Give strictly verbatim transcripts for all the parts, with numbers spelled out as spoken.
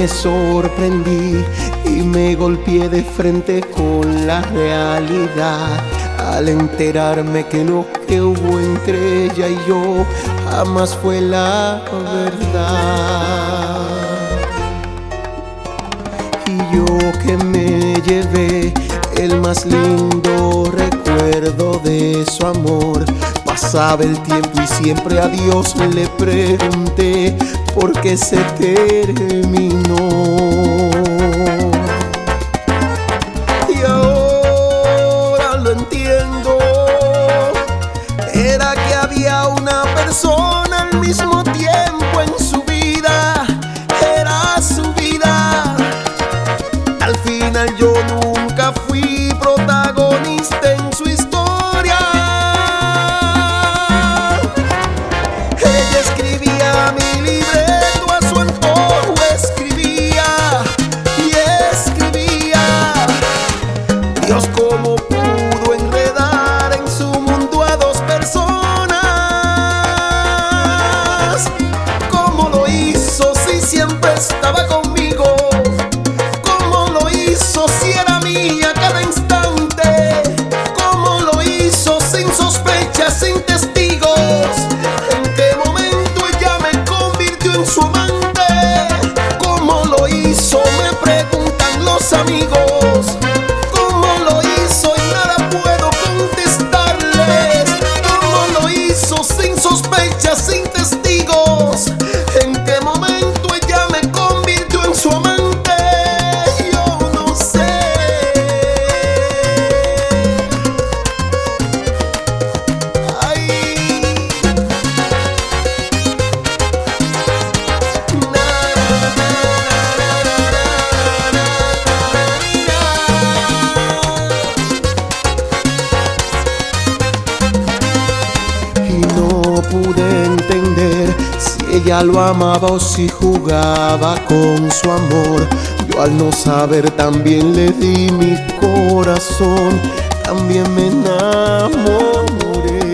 me sorprendí y me golpeé de frente con la realidad al enterarme que lo que hubo entre ella y yo jamás fue la verdad. Y yo que me llevé el más lindo recuerdo de su amor, pasaba el tiempo y siempre a Dios le pregunté por qué se terminó. Y ahora lo entiendo, era que había una persona al mismo tiempo en su vida, era su vida. Al final yo nunca fui protagonista en su historia. Ella escribía mi libreto a su antojo, escribía y escribía. Dios, cómo pudo enredar en su mundo a dos personas. ¿Cómo lo hizo si siempre estaba conmigo? ¿Cómo lo hizo si era mía cada instante? ¿Cómo lo hizo sin sospechas, sin testigos? ¿En qué momento ella me convirtió en su amante? ¿Cómo lo hizo? Me preguntan los amigos. ¿Cómo lo hizo? Y nada puedo contestarles. ¿Cómo lo hizo sin sospechas, sin testigos? ¿En qué momento ella me convirtió en su amante? Yo no sé. Ay. Na, na, na, na, na, na. Y no pude entender si ella lo amaba o si jugaba con su amor. Yo al no saber también le di mi corazón, también me enamoré.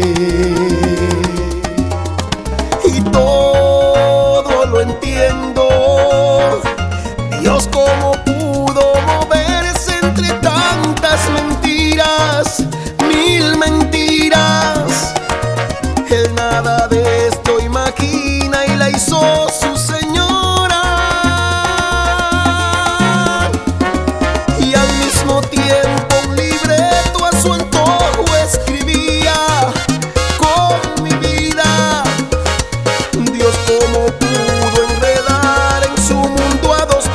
Y todo lo entiendo. Dios, cómo pudo moverse entre tantas mentiras, mil mentiras. Él nada de esto imagina y la hizo su señora. Y al mismo tiempo un libreto a su antojo escribía con mi vida. Dios, cómo pudo enredar en su mundo a dos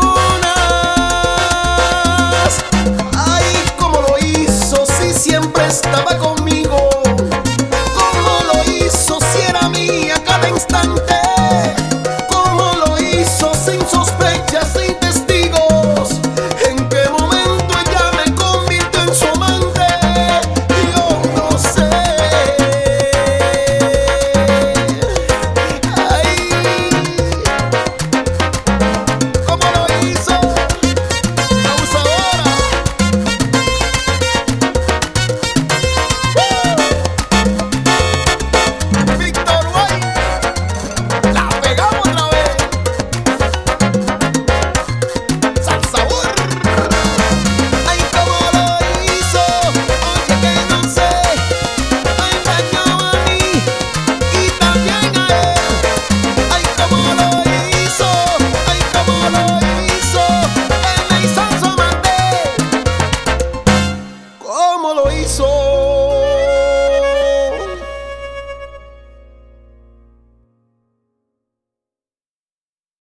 personas. Ay, cómo lo hizo si siempre estaba conmigo. ¿Cómo lo hizo si era mía cada instante? ¿Cómo lo hizo sin sospechas, sin testigos? ¿En qué momento ella me convirtió en su amante? Yo no sé. Ay, ¿cómo lo hizo? Abusadora. Víctor White, la pegamos otra vez. Salsabor. Ay, cómo lo hizo, oye que no sé. Ay, engañó a mí y también a él. Ay, cómo lo hizo, ay, cómo lo hizo. Él me hizo su amante. ¿Cómo lo hizo?